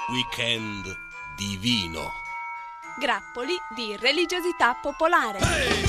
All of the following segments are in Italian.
Weekend divino. Grappoli di religiosità popolare. Hey!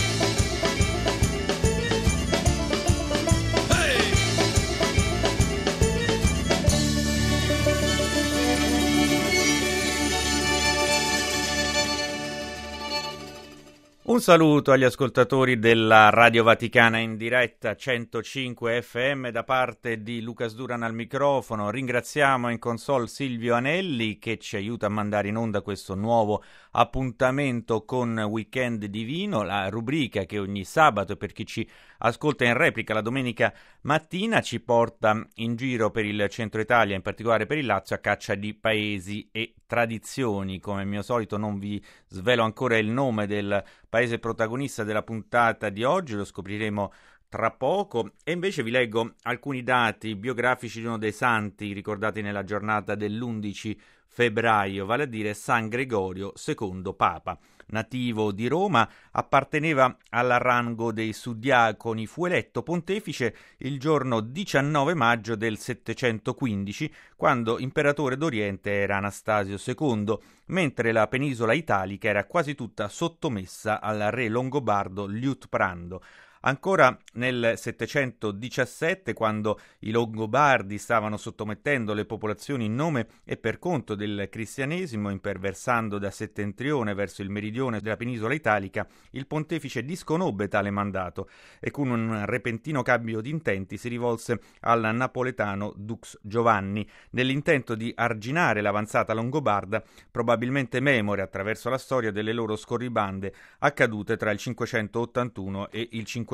Un saluto agli ascoltatori della Radio Vaticana in diretta 105 FM da parte di Lucas Duran al microfono. Ringraziamo in console Silvio Anelli che ci aiuta a mandare in onda questo nuovo appuntamento con Weekend Divino, la rubrica che ogni sabato, per chi ci ascolta in replica la domenica mattina, ci porta in giro per il centro Italia, in particolare per il Lazio, a caccia di paesi e tradizioni. Come mio solito non vi svelo ancora il nome del paese protagonista della puntata di oggi, lo scopriremo tra poco, e invece vi leggo alcuni dati biografici di uno dei santi ricordati nella giornata dell'11 febbraio, vale a dire San Gregorio II Papa. Nativo di Roma, apparteneva al rango dei suddiaconi, fu eletto pontefice il giorno 19 maggio del 715, quando imperatore d'Oriente era Anastasio II, mentre la penisola italica era quasi tutta sottomessa al re longobardo Liutprando. Ancora nel 717, quando i Longobardi stavano sottomettendo le popolazioni in nome e per conto del cristianesimo, imperversando da settentrione verso il meridione della penisola italica, il pontefice disconobbe tale mandato e con un repentino cambio di intenti si rivolse al napoletano Dux Giovanni, nell'intento di arginare l'avanzata longobarda, probabilmente memore attraverso la storia delle loro scorribande accadute tra il 581 e il 589.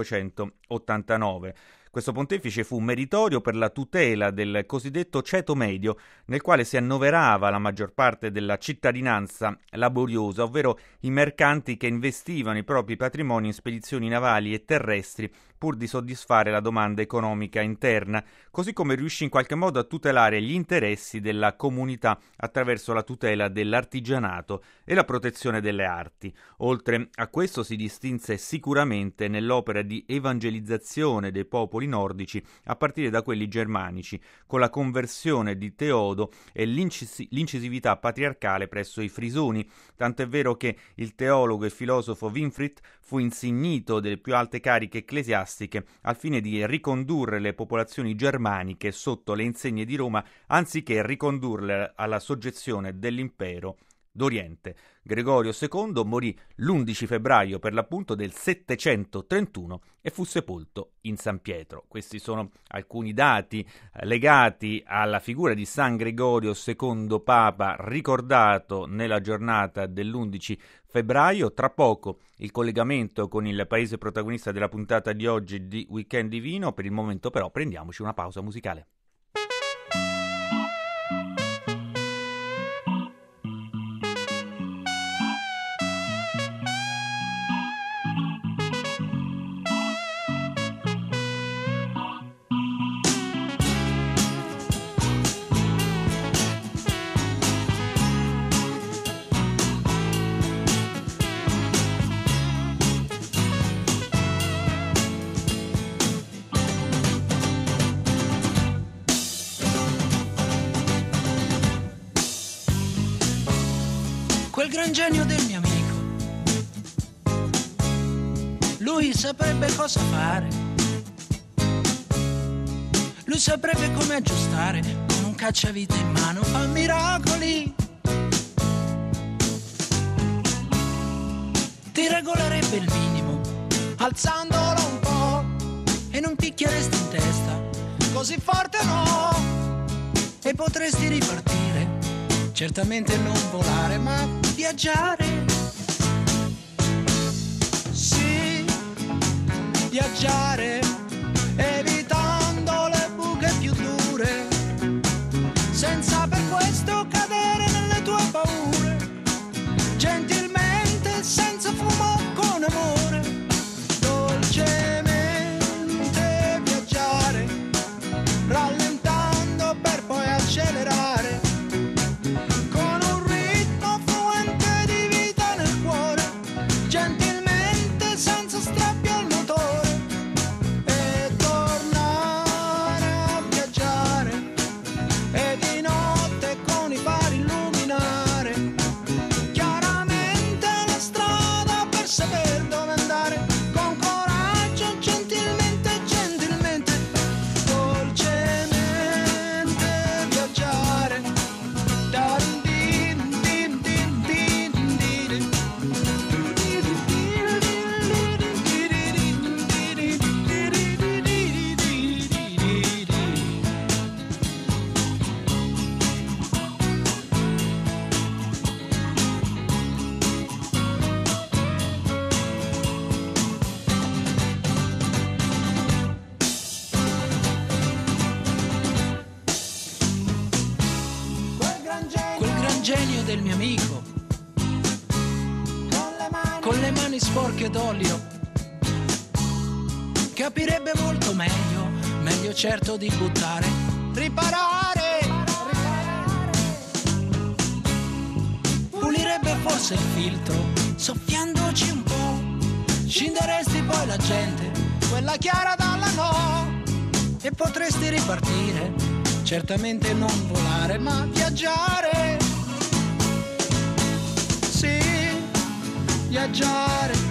Questo pontefice fu meritorio per la tutela del cosiddetto ceto medio, nel quale si annoverava la maggior parte della cittadinanza laboriosa, ovvero i mercanti che investivano i propri patrimoni in spedizioni navali e terrestri pur di soddisfare la domanda economica interna, così come riuscì in qualche modo a tutelare gli interessi della comunità attraverso la tutela dell'artigianato e la protezione delle arti. Oltre a questo si distinse sicuramente nell'opera di evangelizzazione dei popoli nordici a partire da quelli germanici, con la conversione di Teodo e l'incisività patriarcale presso i frisoni, tant'è vero che il teologo e filosofo Winfried fu insignito delle più alte cariche ecclesiastiche al fine di ricondurre le popolazioni germaniche sotto le insegne di Roma anziché ricondurle alla soggezione dell'impero d'Oriente. Gregorio II morì l'11 febbraio per l'appunto del 731 e fu sepolto in San Pietro. Questi sono alcuni dati legati alla figura di San Gregorio II Papa, ricordato nella giornata dell'11 febbraio. Tra poco il collegamento con il paese protagonista della puntata di oggi di Weekend Divino. Per il momento però prendiamoci una pausa musicale. Quel gran genio del mio amico, lui saprebbe cosa fare, lui saprebbe come aggiustare, con un cacciavite in mano fa miracoli, ti regolerebbe il minimo alzandolo un po' e non picchieresti in testa così forte no, e potresti ripartire, certamente non volare ma viaggiare, sì, viaggiare, evitando le buche più dure, senza per questo cadere nelle tue paure, gentilmente, senza fumo, con amore, dolcemente viaggiare, rallentando per poi accelerare. genio del mio amico, con le mani sporche d'olio, capirebbe molto meglio certo di buttare, riparare, pulirebbe forse il filtro, soffiandoci un po', scinderesti poi la gente, quella chiara dalla no, e potresti ripartire, certamente non volare ma viaggiare, sì, viaggiare,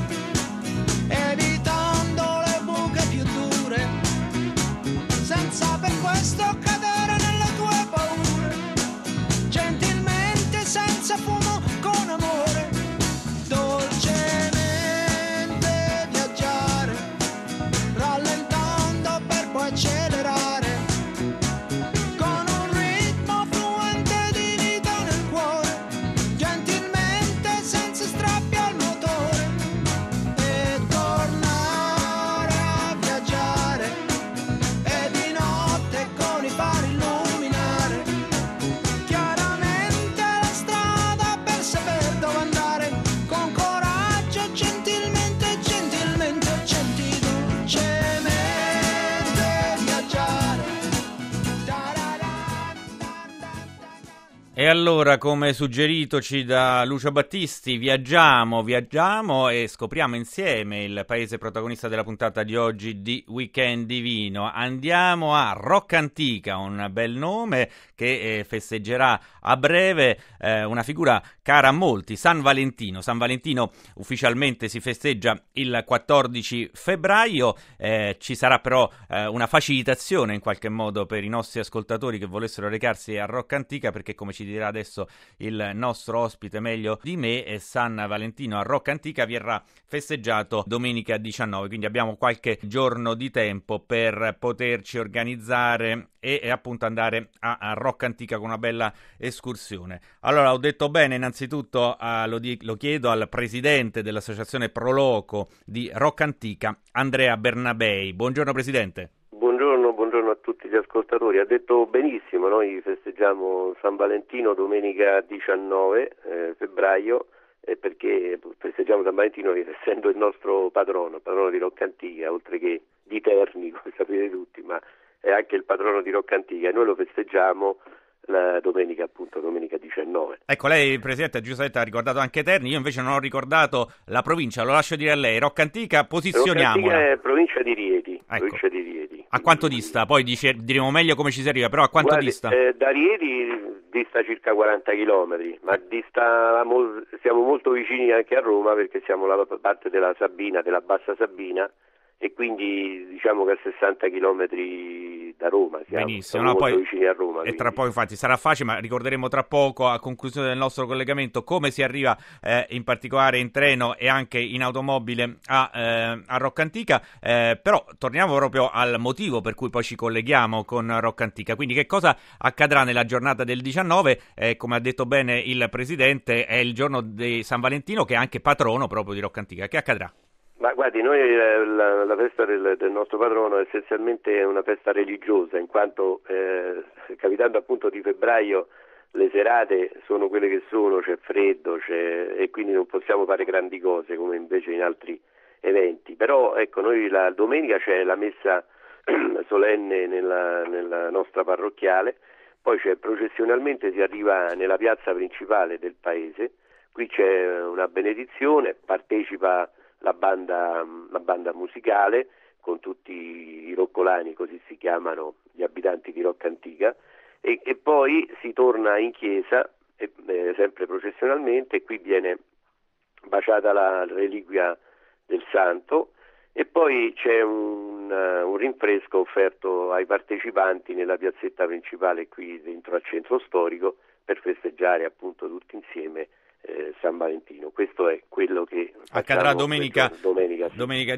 evitando le buche più dure, senza per questo cadere nelle tue paure, gentilmente senza fumo con amore, dolcemente viaggiare, rallentando per poi accelerare, con un ritmo fluente di vita nel cuore, gentilmente senza strappi al motore, e tornare a viaggiare, e di notte con i fari illuminare, chiaramente la strada per saper dove andare, con coraggio, gentilmente, gentilmente, dolcemente viaggiare. E allora, come suggeritoci da Lucio Battisti, viaggiamo e scopriamo insieme il paese protagonista della puntata di oggi di Weekend Divino. Andiamo a Roccantica, un bel nome che festeggerà a breve una figura cara a molti, San Valentino. San Valentino ufficialmente si festeggia il 14 febbraio, ci sarà però una facilitazione in qualche modo per i nostri ascoltatori che volessero recarsi a Roccantica, perché come ci dirà adesso il nostro ospite meglio di me, San Valentino a Roccantica verrà festeggiato domenica 19, quindi abbiamo qualche giorno di tempo per poterci organizzare e appunto andare a Roccantica con una bella escursione. Allora, ho detto bene, innanzitutto lo chiedo al presidente dell'associazione Proloco di Roccantica, Andrea Bernabei. Buongiorno presidente. Buongiorno a tutti gli ascoltatori. Ha detto benissimo, noi festeggiamo San Valentino domenica 19 febbraio, perché festeggiamo San Valentino essendo il nostro patrono di Roccantica, oltre che di Terni, come sapete tutti, ma è anche il patrono di Roccantica, e noi lo festeggiamo la domenica 19. Ecco, lei presidente giustamente ha ricordato anche Terni, io invece non ho ricordato la provincia, lo lascio dire a lei. Roccantica, posizioniamola. Roccantica è provincia di Rieti, ecco. Provincia di Rieti. A quanto dista? Poi diremo meglio come ci si arriva, però a quanto dista? Da Rieti dista circa 40 chilometri, ma siamo molto vicini anche a Roma, perché siamo la parte della Sabina, della Bassa Sabina, e quindi diciamo che a 60 chilometri da Roma benissimo, siamo molto vicini a Roma. E tra poco infatti sarà facile, ma ricorderemo tra poco, a conclusione del nostro collegamento, come si arriva in particolare in treno e anche in automobile a Roccantica, però torniamo proprio al motivo per cui poi ci colleghiamo con Roccantica. Quindi che cosa accadrà nella giornata del 19? Come ha detto bene il presidente, è il giorno di San Valentino, che è anche patrono proprio di Roccantica. Che accadrà? Ma guardi, noi la festa del nostro patrono è essenzialmente una festa religiosa, in quanto capitando appunto di febbraio le serate sono quelle che sono, c'è freddo, e quindi non possiamo fare grandi cose come invece in altri eventi. Però ecco, noi la domenica c'è la messa solenne nella nostra parrocchiale, poi processionalmente si arriva nella piazza principale del paese, qui c'è una benedizione, partecipa la banda musicale con tutti i roccolani, così si chiamano gli abitanti di Roccantica, e poi si torna in chiesa, sempre processionalmente, e qui viene baciata la reliquia del santo, e poi c'è un rinfresco offerto ai partecipanti nella piazzetta principale qui dentro al centro storico, per festeggiare appunto tutti insieme San Valentino. Questo è quello che accadrà domenica 19. Domenica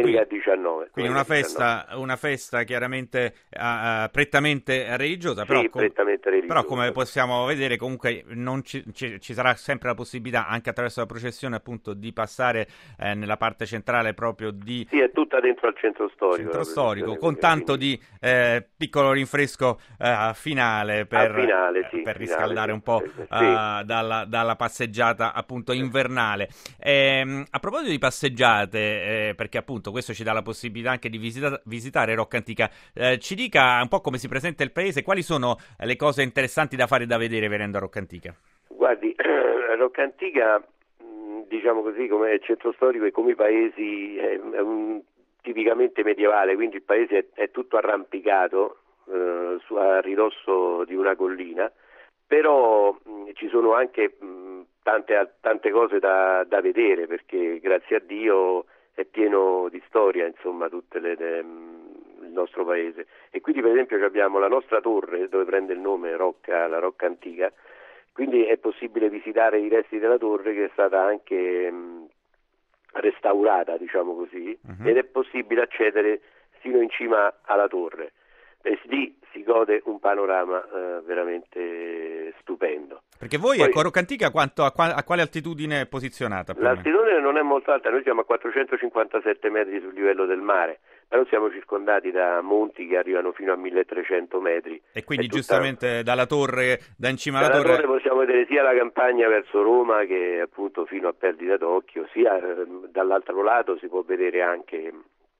19. Quindi una festa chiaramente prettamente religiosa, però prettamente festa religiosa. Però come possiamo vedere comunque non ci sarà sempre la possibilità, anche attraverso la processione appunto, di passare nella parte centrale proprio di... Sì, è tutta dentro al centro storico. Con tanto di piccolo rinfresco finale per riscaldare un po' dalla passeggiata appunto invernale. A proposito di passeggiate, perché appunto questo ci dà la possibilità anche di visitare Rocca Antica, ci dica un po' come si presenta il paese, quali sono le cose interessanti da fare e da vedere venendo a Rocca Antica? Guardi, Rocca Antica, diciamo così, come centro storico e come i paesi è tipicamente medievale, quindi il paese è tutto arrampicato a ridosso di una collina, però ci sono anche tante cose da vedere, perché grazie a Dio è pieno di storia, insomma, il nostro paese. E quindi per esempio abbiamo la nostra torre dove prende il nome la Rocca Antica, quindi è possibile visitare i resti della torre, che è stata anche restaurata, diciamo così, ed è possibile accedere sino in cima alla torre. E lì si gode un panorama veramente stupendo. Perché voi, ecco, Rocca Antica a quale altitudine è posizionata? L'altitudine non è molto alta, noi siamo a 457 metri sul livello del mare, però siamo circondati da monti che arrivano fino a 1300 metri. E quindi giustamente dalla torre, da in cima alla torre possiamo vedere sia la campagna verso Roma, che appunto fino a perdita d'occhio, sia dall'altro lato si può vedere anche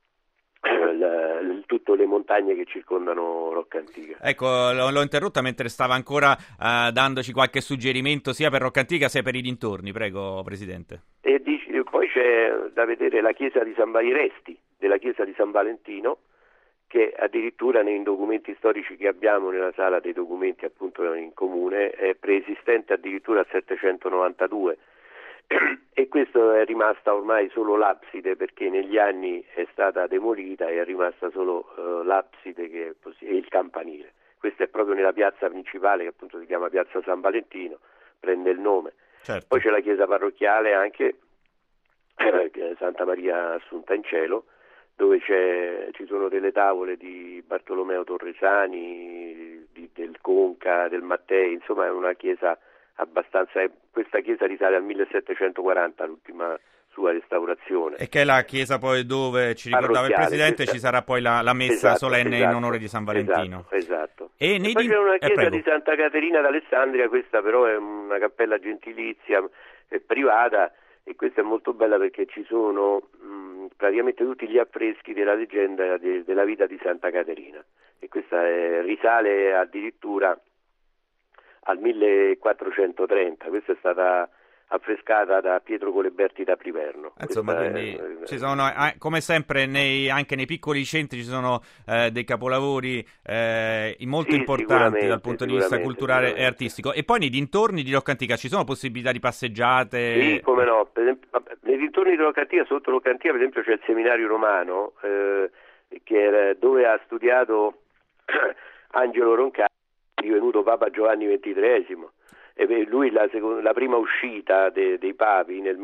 tutte le montagne che circondano Rocca Antica. Ecco, l'ho interrotta mentre stava ancora dandoci qualche suggerimento sia per Rocca Antica sia per i dintorni. Prego, Presidente. E poi c'è da vedere la chiesa di i resti della chiesa di San Valentino, che addirittura nei documenti storici che abbiamo nella sala dei documenti appunto in comune è preesistente addirittura al 792. E questo è rimasta ormai solo l'abside, perché negli anni è stata demolita e è rimasta solo l'abside e il campanile. Questo è proprio nella piazza principale, che appunto si chiama Piazza San Valentino, prende il nome. Certo. Poi c'è la chiesa parrocchiale anche, Santa Maria Assunta in Cielo, dove ci sono delle tavole di Bartolomeo Torresani, del Conca, del Mattei, insomma è una chiesa questa chiesa risale al 1740, l'ultima sua restaurazione. E che è la chiesa poi dove ci ricordava il Presidente, ci sarà poi la messa solenne in onore di San Valentino. Esatto. E poi c'è una chiesa di Santa Caterina d'Alessandria, questa però è una cappella gentilizia privata, e questa è molto bella perché ci sono praticamente tutti gli affreschi della leggenda della vita di Santa Caterina, e questa risale addirittura al 1430, questa è stata affrescata da Pietro Coleberti da Priverno. Insomma, quindi ci sono, come sempre anche nei piccoli centri ci sono dei capolavori molto importanti dal punto di vista culturale e artistico. E poi nei dintorni di Rocca Antica ci sono possibilità di passeggiate? Sì, come no. Per esempio, nei dintorni di Rocca Antica, sotto Rocca Antica per esempio c'è il seminario romano, dove ha studiato Angelo Roncalli, divenuto Papa Giovanni XXIII, e lui la prima uscita dei papi nel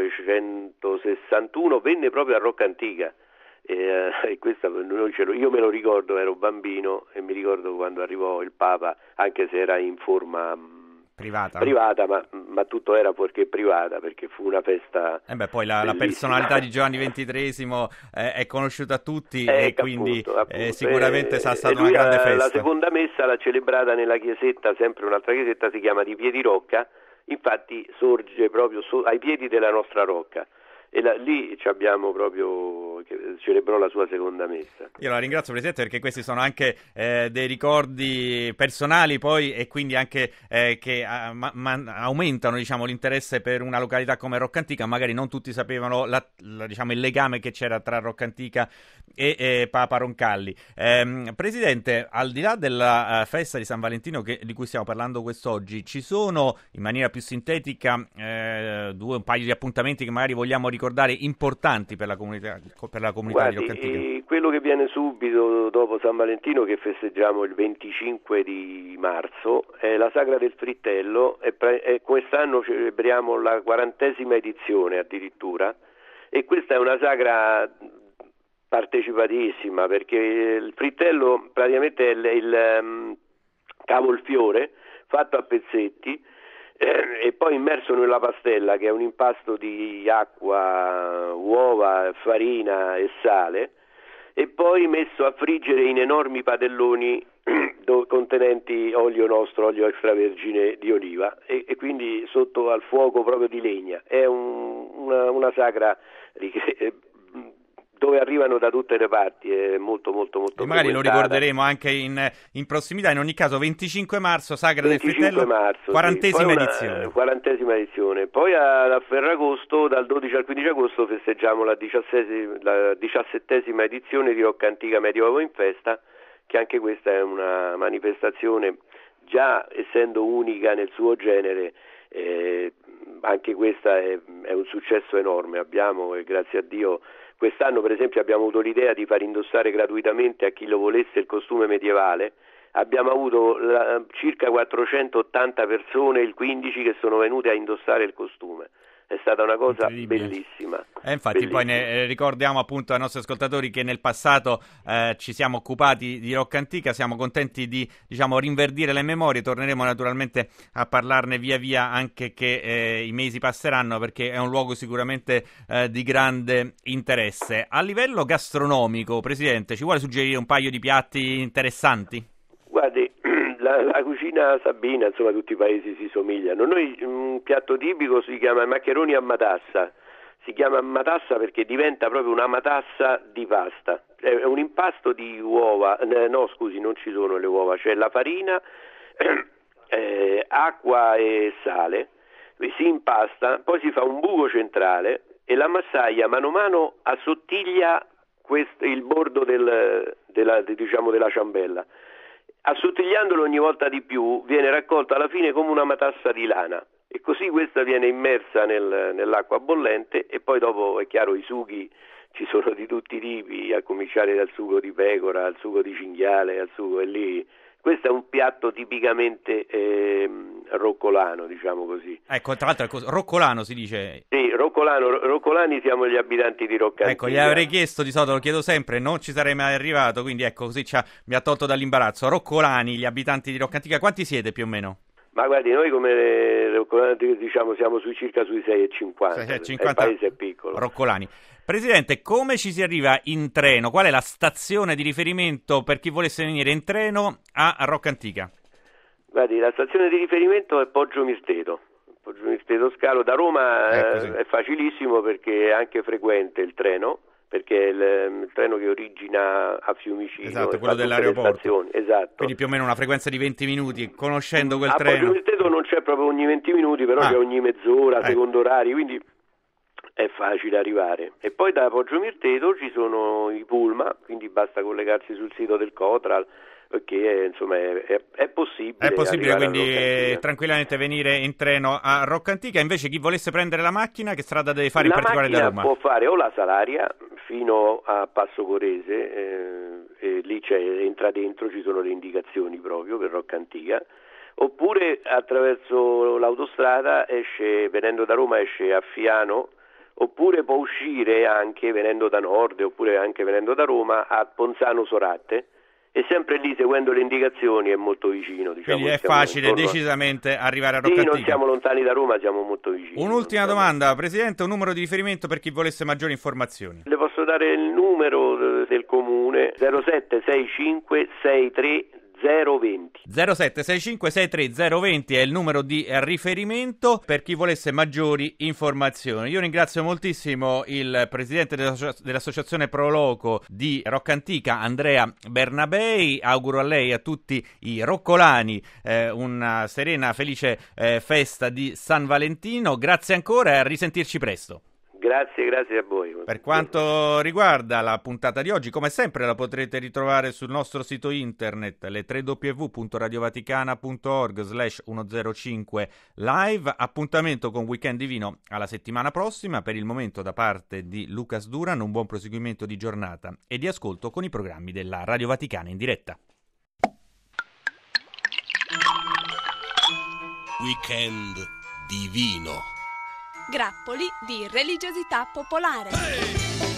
1961 venne proprio a Rocca Antica, e questa io me lo ricordo, ero bambino e mi ricordo quando arrivò il Papa, anche se era in forma privata, ma tutto era fuorché privata, perché fu una festa. Poi la personalità di Giovanni XXIII è conosciuta a tutti, e quindi appunto, sicuramente sarà stata una grande festa. La seconda messa l'ha celebrata nella chiesetta, sempre un'altra chiesetta, si chiama di Piedirocca, infatti sorge proprio ai piedi della nostra rocca. E lì ci abbiamo proprio celebrò la sua seconda messa. Io la ringrazio, Presidente, perché questi sono anche dei ricordi personali poi, e quindi anche che aumentano, diciamo, l'interesse per una località come Rocca Antica. Magari non tutti sapevano diciamo, il legame che c'era tra Rocca Antica e Papa Roncalli. Presidente, al di là della festa di San Valentino di cui stiamo parlando quest'oggi, ci sono in maniera più sintetica un paio di appuntamenti che magari vogliamo ricordare importanti per la comunità di Rocca Antica? Quello che viene subito dopo San Valentino, che festeggiamo il 25 di marzo, è la Sagra del Frittello, e quest'anno celebriamo la 40ª edizione addirittura, e questa è una sagra partecipatissima, perché il Frittello praticamente è cavolfiore fatto a pezzetti e poi immerso nella pastella, che è un impasto di acqua, uova, farina e sale, e poi messo a friggere in enormi padelloni contenenti olio extravergine di oliva, e quindi sotto al fuoco proprio di legna. È una sagra dove arrivano da tutte le parti, è molto e magari lo ricorderemo anche in prossimità. In ogni caso 25 marzo, Sagra del Fritello, 40ª edizione. 40ª edizione. Poi a Ferragosto, dal 12 al 15 agosto, festeggiamo la 17ª edizione di Rocca Antica Medioevo in Festa, che anche questa è una manifestazione, già essendo unica nel suo genere, anche questa è un successo enorme. Abbiamo, grazie a Dio, quest'anno per esempio abbiamo avuto l'idea di far indossare gratuitamente a chi lo volesse il costume medievale. Abbiamo avuto circa 480 persone il 15 che sono venute a indossare il costume. È stata una cosa bellissima. Infatti bellissima. Poi ne ricordiamo appunto ai nostri ascoltatori che nel passato ci siamo occupati di Rocca Antica, siamo contenti di rinverdire le memorie, torneremo naturalmente a parlarne via via anche che i mesi passeranno, perché è un luogo sicuramente di grande interesse. A livello gastronomico, Presidente, ci vuole suggerire un paio di piatti interessanti? Guardi, la cucina sabina, insomma, tutti i paesi si somigliano. Noi un piatto tipico si chiama maccheroni a matassa. Si chiama matassa perché diventa proprio una matassa di pasta. È un impasto di uova, no scusi, non ci sono le uova, c'è la farina, acqua e sale, si impasta, poi si fa un buco centrale e la massaia mano a mano assottiglia il bordo della ciambella. Assottigliandolo ogni volta di più viene raccolta alla fine come una matassa di lana, e così questa viene immersa nell'acqua bollente, e poi dopo è chiaro i sughi ci sono di tutti i tipi, a cominciare dal sugo di pecora, al sugo di cinghiale, al sugo, e lì questo è un piatto tipicamente roccolano, diciamo così. Ecco, tra l'altro roccolano si dice. Sì, roccolani siamo gli abitanti di Rocca Antica. Ecco, gli avrei chiesto, di solito lo chiedo sempre, non ci sarei mai arrivato, quindi ecco, così mi ha tolto dall'imbarazzo. Roccolani, gli abitanti di Rocca Antica, quanti siete più o meno? Ma guardi, noi come roccolani siamo circa sui 6,50, il paese è piccolo. Roccolani. Presidente, come ci si arriva in treno? Qual è la stazione di riferimento per chi volesse venire in treno a Rocca Antica? Guardi, la stazione di riferimento è Poggio Mirteto Scalo. Da Roma è facilissimo perché è anche frequente il treno, perché è il treno che origina a Fiumicino. Esatto, quello dell'aeroporto. Esatto. Quindi più o meno una frequenza di 20 minuti, conoscendo quel treno. A Poggio Mirteto non c'è proprio ogni 20 minuti, però c'è ogni mezz'ora, secondo orari, quindi è facile arrivare. E poi da Poggio Mirteto ci sono i pullman, quindi basta collegarsi sul sito del Cotral, perché insomma è possibile. È possibile quindi tranquillamente venire in treno a Rocca Antica. Invece chi volesse prendere la macchina, che strada deve fare in particolare da Roma? Può fare o la Salaria fino a Passo Corese, e lì entra dentro, ci sono le indicazioni proprio per Rocca Antica, oppure attraverso l'autostrada venendo da Roma esce a Fiano, oppure può uscire anche venendo da Nord, oppure anche venendo da Roma a Ponzano Soratte, e sempre lì seguendo le indicazioni è molto vicino. Quindi è facile decisamente arrivare a Rocca Antica. Sì, non siamo lontani da Roma, siamo molto vicini. Un'ultima domanda, Presidente, un numero di riferimento per chi volesse maggiori informazioni? Le posso dare il numero del comune, 0765 63 020. 0765 63 020 è il numero di riferimento per chi volesse maggiori informazioni. Io ringrazio moltissimo il presidente dell'associazione Pro Loco di Rocca Antica, Andrea Bernabei. Auguro a lei e a tutti i roccolani una serena, felice festa di San Valentino. Grazie ancora e a risentirci presto. Grazie a voi. Per quanto riguarda la puntata di oggi, come sempre la potrete ritrovare sul nostro sito internet, le www.radiovaticana.org/105 live. Appuntamento con Weekend Divino alla settimana prossima. Per il momento, da parte di Lucas Duran, un buon proseguimento di giornata e di ascolto con i programmi della Radio Vaticana in diretta. Weekend Divino. Grappoli di religiosità popolare.